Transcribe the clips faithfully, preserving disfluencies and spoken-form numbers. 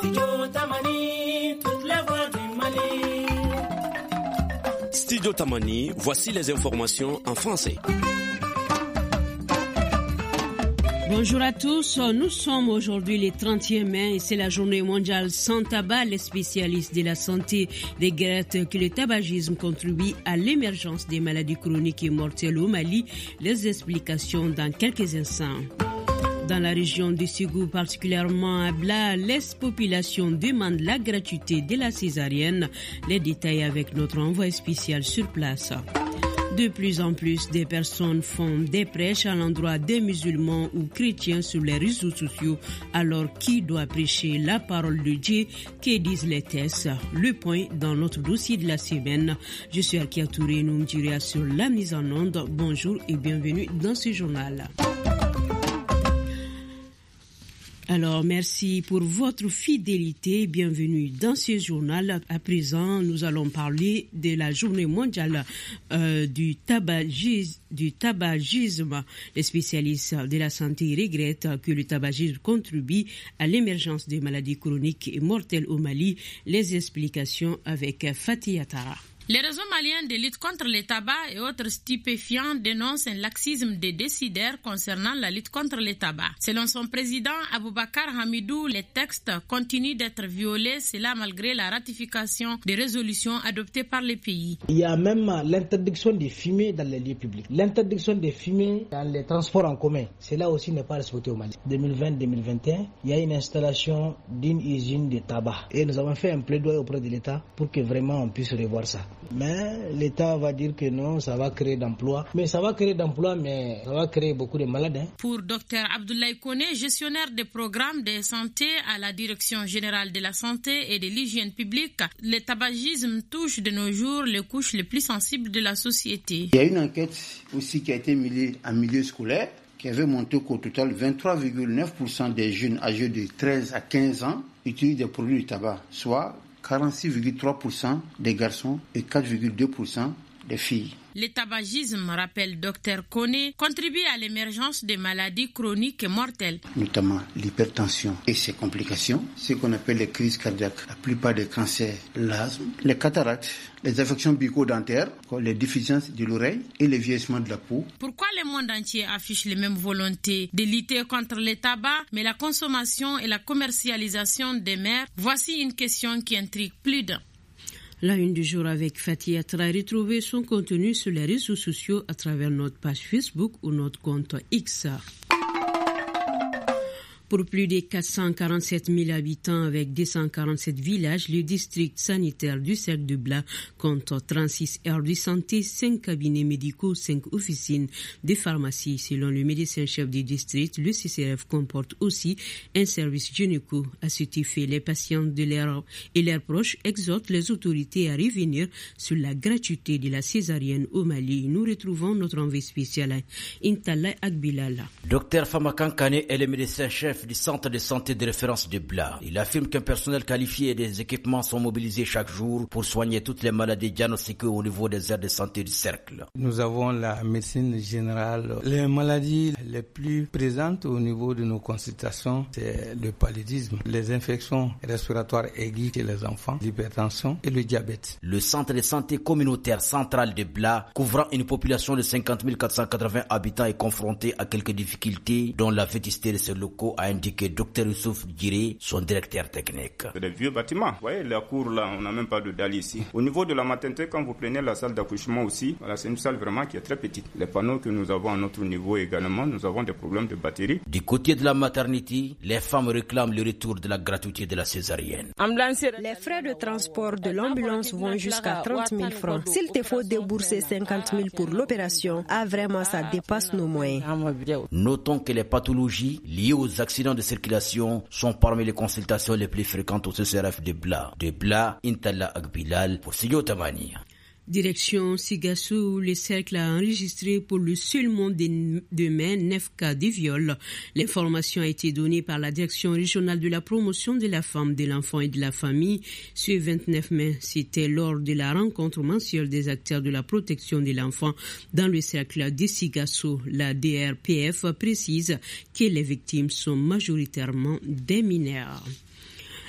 Studio Tamani, toute la voix du Mali. Studio Tamani, voici les informations en français. Bonjour à tous, nous sommes aujourd'hui le trente et un mai et c'est la journée mondiale sans tabac. Les spécialistes de la santé regrettent que le tabagisme contribue à l'émergence des maladies chroniques et mortelles au Mali. Les explications dans quelques instants. Dans la région du Ségou, particulièrement à Bla, les populations demandent la gratuité de la césarienne. Les détails avec notre envoyé spécial sur place. De plus en plus, des personnes font des prêches à l'endroit des musulmans ou chrétiens sur les réseaux sociaux. Alors, qui doit prêcher la parole de Dieu? Que disent les textes? Le point dans notre dossier de la semaine. Je suis Akia Touré, nous me direz sur la mise en onde. Bonjour et bienvenue dans ce journal. Alors, merci pour votre fidélité. Bienvenue dans ce journal. À présent, nous allons parler de la journée mondiale euh, du, tabagisme, du tabagisme. Les spécialistes de la santé regrettent que le tabagisme contribue à l'émergence des maladies chroniques et mortelles au Mali. Les explications avec Fatih Atara. Les réseaux maliens de lutte contre le tabac et autres stupéfiants dénoncent un laxisme des décideurs concernant la lutte contre le tabac. Selon son président Aboubakar Hamidou, les textes continuent d'être violés, cela malgré la ratification des résolutions adoptées par les pays. Il y a même l'interdiction de fumer dans les lieux publics, l'interdiction de fumer dans les transports en commun. Cela aussi n'est pas respecté au Mali. deux mille vingt deux mille vingt et un, il y a une installation d'une usine de tabac et nous avons fait un plaidoyer auprès de l'État pour que vraiment on puisse revoir ça. Mais l'État va dire que non, ça va créer d'emplois. Mais ça va créer d'emplois, mais ça va créer beaucoup de malades. Hein. Pour Dr Abdoulaye Koné, gestionnaire des programmes de santé à la Direction générale de la santé et de l'hygiène publique, le tabagisme touche de nos jours les couches les plus sensibles de la société. Il y a une enquête aussi qui a été menée en milieu scolaire qui avait montré qu'au total, vingt-trois virgule neuf pour cent des jeunes âgés de treize à quinze ans utilisent des produits du tabac, soit quarante-six virgule trois pour cent des garçons et quatre virgule deux pour cent des filles. Le tabagisme, rappelle Dr Koné, contribue à l'émergence des maladies chroniques et mortelles. Notamment l'hypertension et ses complications, ce qu'on appelle les crises cardiaques, la plupart des cancers, l'asthme, les cataractes, les affections bucco-dentaires, les déficiences de l'oreille et le vieillissement de la peau. Pourquoi le monde entier affiche les mêmes volontés de lutter contre le tabac, mais la consommation et la commercialisation des mers? Voici une question qui intrigue plus d'un. La une du jour avec Fatih Atra. Retrouvez son contenu sur les réseaux sociaux à travers notre page Facebook ou notre compte X. Pour plus de quatre cent quarante-sept mille habitants avec deux cent quarante-sept villages, le district sanitaire du cercle de Bla compte trente-six aires de santé, cinq cabinets médicaux, cinq officines de pharmacie. Selon le médecin-chef du district, le C C R F comporte aussi un service gynéco. À cet effet, les patients de leur et leurs proches exhortent les autorités à revenir sur la gratuité de la césarienne au Mali. Nous retrouvons notre envoyé spécial Intala Akbilala. Docteur Famakan Kane est le médecin-chef du centre de santé de référence de Bla. Il affirme qu'un personnel qualifié et des équipements sont mobilisés chaque jour pour soigner toutes les maladies diagnostiquées au niveau des aires de santé du cercle. Nous avons la médecine générale. Les maladies les plus présentes au niveau de nos consultations, c'est le paludisme, les infections respiratoires aiguës chez les enfants, l'hypertension et le diabète. Le centre de santé communautaire central de Bla, couvrant une population de cinquante mille quatre cent quatre-vingts habitants, est confronté à quelques difficultés, dont la vétusté de ses locaux, a indiqué Dr Youssouf Djiré, son directeur technique. C'est des vieux bâtiments. Vous voyez, la cour là, on n'a même pas de dalle ici. Au niveau de la maternité, quand vous prenez la salle d'accouchement aussi, voilà, c'est une salle vraiment qui est très petite. Les panneaux que nous avons à notre niveau également, nous avons des problèmes de batterie. Du côté de la maternité, les femmes réclament le retour de la gratuité de la césarienne. Les frais de transport de l'ambulance vont jusqu'à trente mille francs. S'il te faut débourser cinquante mille pour l'opération, ah vraiment ça dépasse nos moyens. Notons que les pathologies liées aux accidents de circulation sont parmi les consultations les plus fréquentes au C C R F de Bla. De Bla, Intala Akbilal pour Studio Tamani. Direction Sigassou, où le cercle a enregistré pour le seul mois de mai neuf cas de viol. L'information a été donnée par la direction régionale de la promotion de la femme, de l'enfant et de la famille. Ce vingt-neuf mai, c'était lors de la rencontre mensuelle des acteurs de la protection de l'enfant dans le cercle de Sigassou. La D R P F précise que les victimes sont majoritairement des mineurs.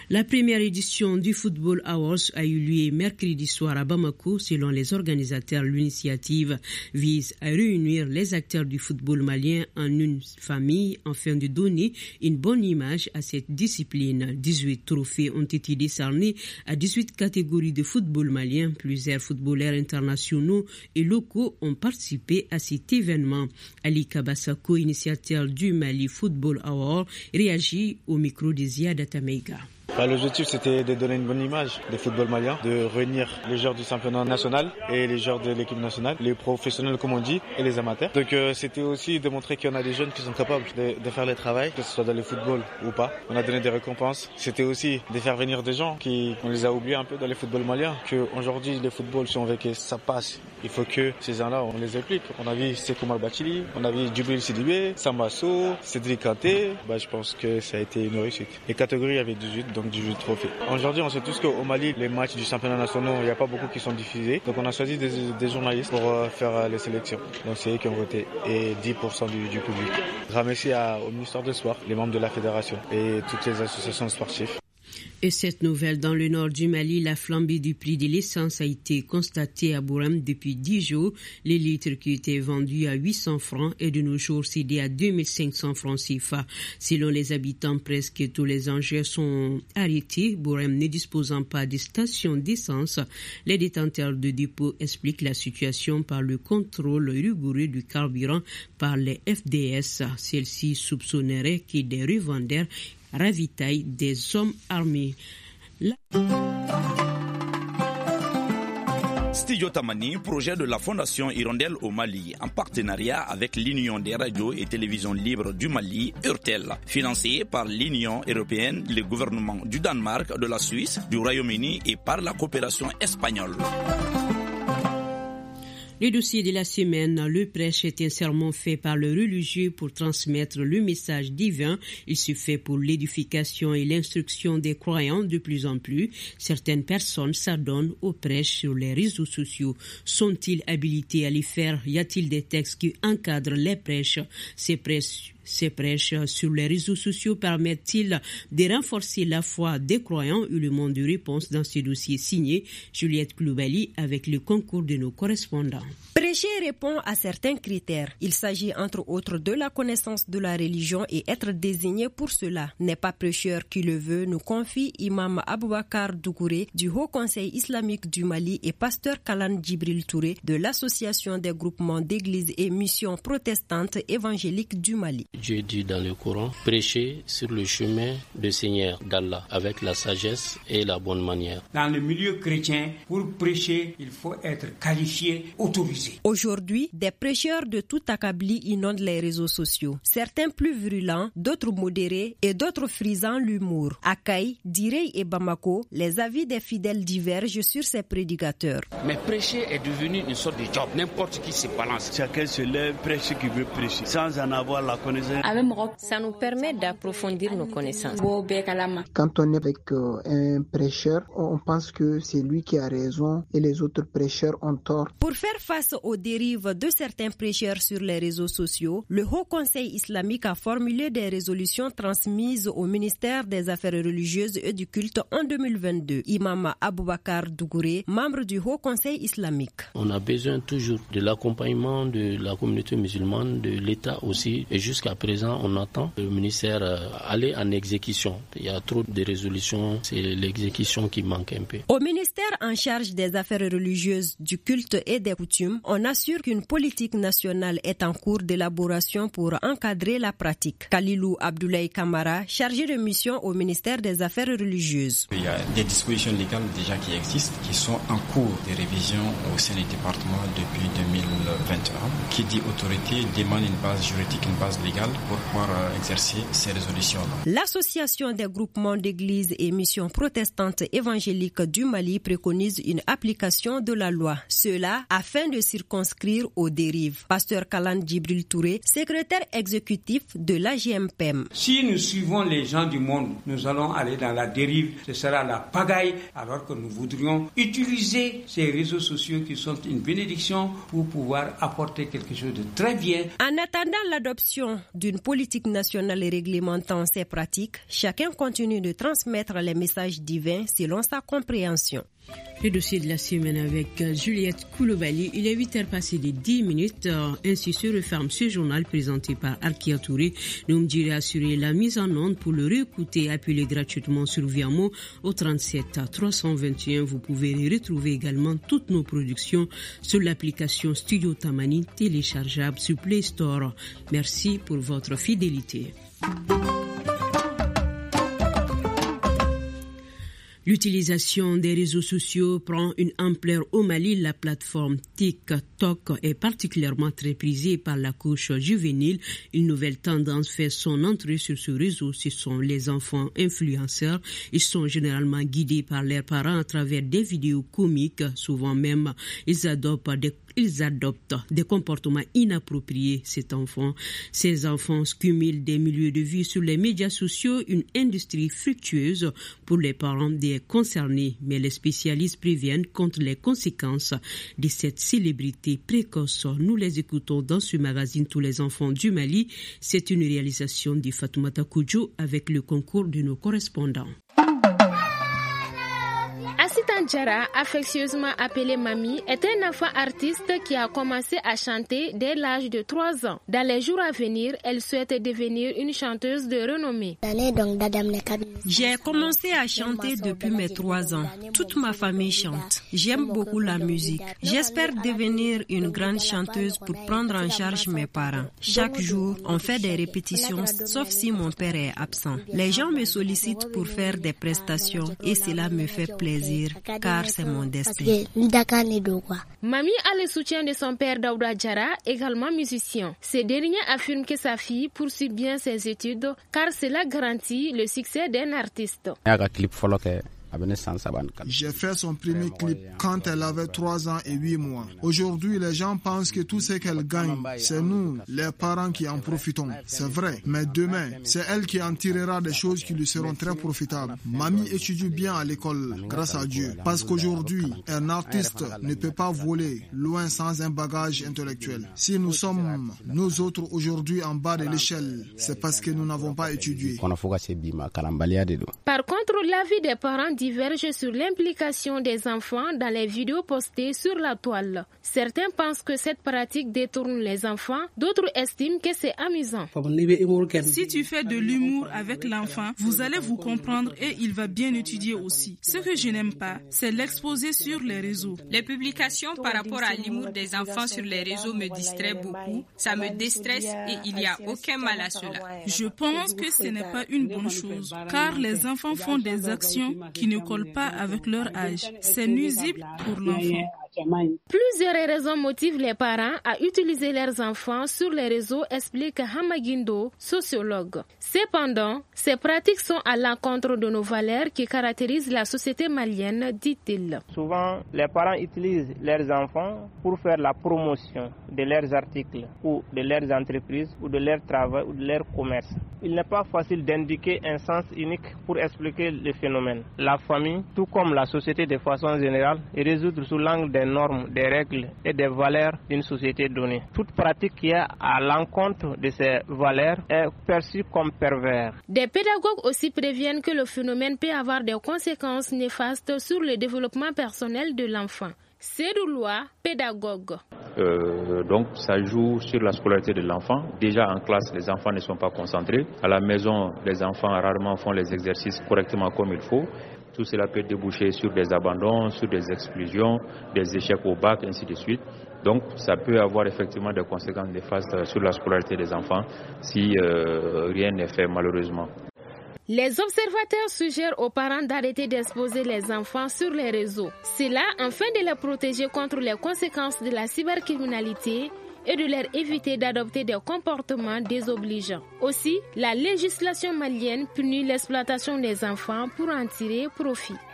La première édition du Football Awards a eu lieu mercredi soir à Bamako. Selon les organisateurs, l'initiative vise à réunir les acteurs du football malien en une famille afin de donner une bonne image à cette discipline. dix-huit trophées ont été décernés à dix-huit catégories de football malien. Plusieurs footballeurs internationaux et locaux ont participé à cet événement. Ali Kabasako, initiateur du Mali Football Award, réagit au micro de Ziad Atameiga. Bah, l'objectif, c'était de donner une bonne image du football malien, de réunir les joueurs du championnat national et les joueurs de l'équipe nationale, les professionnels comme on dit et les amateurs. Donc euh, c'était aussi de montrer qu'il y en a des jeunes qui sont capables de, de faire le travail, que ce soit dans le football ou pas. On a donné des récompenses. C'était aussi de faire venir des gens qui, on les a oubliés un peu dans le football malien, qu'aujourd'hui le football, si on veut que ça passe, il faut que ces gens-là, on les implique. On a vu Sekou Malbachili, on a vu Djibril Sidibé, Sambasso, Cédric Kanté. Bah, je pense que ça a été une réussite. Les catégories avaient dix-huit, donc dix-huit trophées. Aujourd'hui, on sait tous qu'au Mali, les matchs du championnat national, il n'y a pas beaucoup qui sont diffusés. Donc on a choisi des, des journalistes pour euh, faire euh, les sélections. Donc c'est eux qui ont voté. Et dix pour cent du, du public. Remercie au ministère de Sport, les membres de la fédération et toutes les associations sportives. Et cette nouvelle, dans le nord du Mali, la flambée du prix de l'essence a été constatée à Bourem depuis dix jours. Les litres qui étaient vendus à huit cents francs et de nos jours cédés à deux mille cinq cents francs C F A. Selon les habitants, presque tous les engins sont arrêtés. Bourem ne disposant pas de station d'essence, les détenteurs de dépôts expliquent la situation par le contrôle rigoureux du carburant par les F D S. Celle-ci soupçonnerait que des revendeurs ravitaille des hommes armés. La... Studio Tamani, projet de la Fondation Hirondelle au Mali, en partenariat avec l'Union des radios et télévisions libres du Mali, URTEL, financé par l'Union européenne, le gouvernement du Danemark, de la Suisse, du Royaume-Uni et par la coopération espagnole. Le dossier de la semaine, le prêche est un sermon fait par le religieux pour transmettre le message divin. Il se fait pour l'édification et l'instruction des croyants de plus en plus. Certaines personnes s'adonnent au prêche sur les réseaux sociaux. Sont-ils habilités à les faire? Y a-t-il des textes qui encadrent les prêches? Ces prêches Ces prêches sur les réseaux sociaux permettent-ils de renforcer la foi des croyants? Eu le monde de réponse dans ce dossier signé Juliette Kloubali avec le concours de nos correspondants. Prêcher répond à certains critères. Il s'agit entre autres de la connaissance de la religion et être désigné pour cela. N'est pas prêcheur qui le veut, nous confie Imam Aboubakar Dougouré du Haut Conseil islamique du Mali et pasteur Kalan Djibril Touré de l'Association des groupements d'églises et missions protestantes évangéliques du Mali. Dieu dit dans le Coran, prêcher sur le chemin du Seigneur d'Allah avec la sagesse et la bonne manière. Dans le milieu chrétien, pour prêcher, il faut être qualifié, autorisé. Aujourd'hui, des prêcheurs de tout acabit inondent les réseaux sociaux. Certains plus virulents, d'autres modérés et d'autres frisant l'humour. À Kaï, Direy et Bamako, les avis des fidèles divergent sur ces prédicateurs. Mais prêcher est devenu une sorte de job. N'importe qui se balance. Chacun se lève, prêche ce qu'il veut prêcher, sans en avoir la connaissance. Ça nous permet d'approfondir nos connaissances. Quand on est avec euh, un prêcheur, on pense que c'est lui qui a raison et les autres prêcheurs ont tort. Pour faire face aux dérives de certains prêcheurs sur les réseaux sociaux, le Haut Conseil islamique a formulé des résolutions transmises au ministère des Affaires religieuses et du culte en deux mille vingt-deux. Imam Aboubakar Dougouré, membre du Haut Conseil islamique. On a besoin toujours de l'accompagnement de la communauté musulmane, de l'État aussi, et jusqu'à présent, on attend le ministère aller en exécution. Il y a trop de résolutions, c'est l'exécution qui manque un peu. Au ministère en charge des affaires religieuses, du culte et des coutumes, on assure qu'une politique nationale est en cours d'élaboration pour encadrer la pratique. Khalilou Abdoulaye Kamara, chargé de mission au ministère des Affaires religieuses. Il y a des dispositions légales déjà qui existent, qui sont en cours de révision au sein du département depuis deux mille vingt et un. Qui dit autorité demande une base juridique, une base légale pour pouvoir euh, exercer ces résolutions-là. L'Association des groupements d'églises et missions protestantes évangéliques du Mali préconise une application de la loi. Cela afin de circonscrire circonscrire aux dérives. Pasteur Kalan Djibril Touré, secrétaire exécutif de l'A G M P E M. Si nous suivons les gens du monde, nous allons aller dans la dérive, ce sera la pagaille, alors que nous voudrions utiliser ces réseaux sociaux qui sont une bénédiction pour pouvoir apporter quelque chose de très bien. En attendant l'adoption d'une politique nationale réglementant ces pratiques, chacun continue de transmettre les messages divins selon sa compréhension. Le dossier de la semaine avec Juliette Koulibaly. Il est huit heures passées de dix minutes. Ainsi se referme ce journal présenté par Arkia Touré. Nous me direz assurer la mise en onde pour le réécouter. Appelez gratuitement sur Viamo au trente-sept trois cent vingt et un. Vous pouvez retrouver également toutes nos productions sur l'application Studio Tamani téléchargeable sur Play Store. Merci pour votre fidélité. L'utilisation des réseaux sociaux prend une ampleur au Mali. La plateforme TikTok est particulièrement très prisée par la couche juvénile. Une nouvelle tendance fait son entrée sur ce réseau. Ce sont les enfants influenceurs. Ils sont généralement guidés par leurs parents à travers des vidéos comiques. Souvent même, ils adoptent des Ils adoptent des comportements inappropriés, cet enfant. Ces enfants cumulent des milieux de vie sur les médias sociaux, une industrie fructueuse pour les parents des concernés. Mais les spécialistes préviennent contre les conséquences de cette célébrité précoce. Nous les écoutons dans ce magazine Tous les enfants du Mali. C'est une réalisation de Fatoumata Koudjou avec le concours de nos correspondants. Asitan Jara, affectueusement appelé Mami, est un enfant artiste qui a commencé à chanter dès l'âge de trois ans. Dans les jours à venir, elle souhaite devenir une chanteuse de renommée. J'ai commencé à chanter depuis mes trois ans. Toute ma famille chante. J'aime beaucoup la musique. J'espère devenir une grande chanteuse pour prendre en charge mes parents. Chaque jour, on fait des répétitions, sauf si mon père est absent. Les gens me sollicitent pour faire des prestations et cela me fait plaisir. Car c'est mon destin. Mami a le soutien de son père Daouda Jara, également musicien. Ce dernier affirme que sa fille poursuit bien ses études car cela garantit le succès d'un artiste. J'ai fait son premier clip quand elle avait trois ans et huit mois. Aujourd'hui, les gens pensent que tout ce qu'elle gagne, c'est nous, les parents, qui en profitons. C'est vrai, mais demain, c'est elle qui en tirera des choses qui lui seront très profitables. Mamie étudie bien à l'école, grâce à Dieu. Parce qu'aujourd'hui, un artiste ne peut pas voler loin sans un bagage intellectuel. Si nous sommes, nous autres, aujourd'hui en bas de l'échelle, c'est parce que nous n'avons pas étudié. Par contre, l'avis des parents diverge sur l'implication des enfants dans les vidéos postées sur la toile. Certains pensent que cette pratique détourne les enfants, d'autres estiment que c'est amusant. Si tu fais de l'humour avec l'enfant, vous allez vous comprendre et il va bien étudier aussi. Ce que je n'aime pas, c'est l'exposer sur les réseaux. Les publications par rapport à l'humour des enfants sur les réseaux me distraient beaucoup. Ça me déstresse et il n'y a aucun mal à cela. Je pense que ce n'est pas une bonne chose, car les enfants font des actions qui ne collent pas avec leur âge. C'est nuisible pour l'enfant. Plusieurs raisons motivent les parents à utiliser leurs enfants sur les réseaux, explique Hamagindo, sociologue. Cependant, ces pratiques sont à l'encontre de nos valeurs qui caractérisent la société malienne, dit-il. Souvent, les parents utilisent leurs enfants pour faire la promotion de leurs articles ou de leurs entreprises ou de leur travail ou de leur commerce. Il n'est pas facile d'indiquer un sens unique pour expliquer le phénomène. La famille, tout comme la société de façon générale, est résoudre sous l'angle des normes, des règles et des valeurs d'une société donnée. Toute pratique qui est à l'encontre de ces valeurs est perçue comme pervers. Des pédagogues aussi préviennent que le phénomène peut avoir des conséquences néfastes sur le développement personnel de l'enfant. Cédou Loa, pédagogue. Euh, donc ça joue sur la scolarité de l'enfant. Déjà en classe, les enfants ne sont pas concentrés. À la maison, les enfants rarement font les exercices correctement comme il faut. Tout cela peut déboucher sur des abandons, sur des exclusions, des échecs au bac, ainsi de suite. Donc ça peut avoir effectivement des conséquences néfastes sur la scolarité des enfants si euh, rien n'est fait malheureusement. Les observateurs suggèrent aux parents d'arrêter d'exposer les enfants sur les réseaux. Cela afin de les protéger contre les conséquences de la cybercriminalité et de leur éviter d'adopter des comportements désobligeants. Aussi, la législation malienne punit l'exploitation des enfants pour en tirer profit.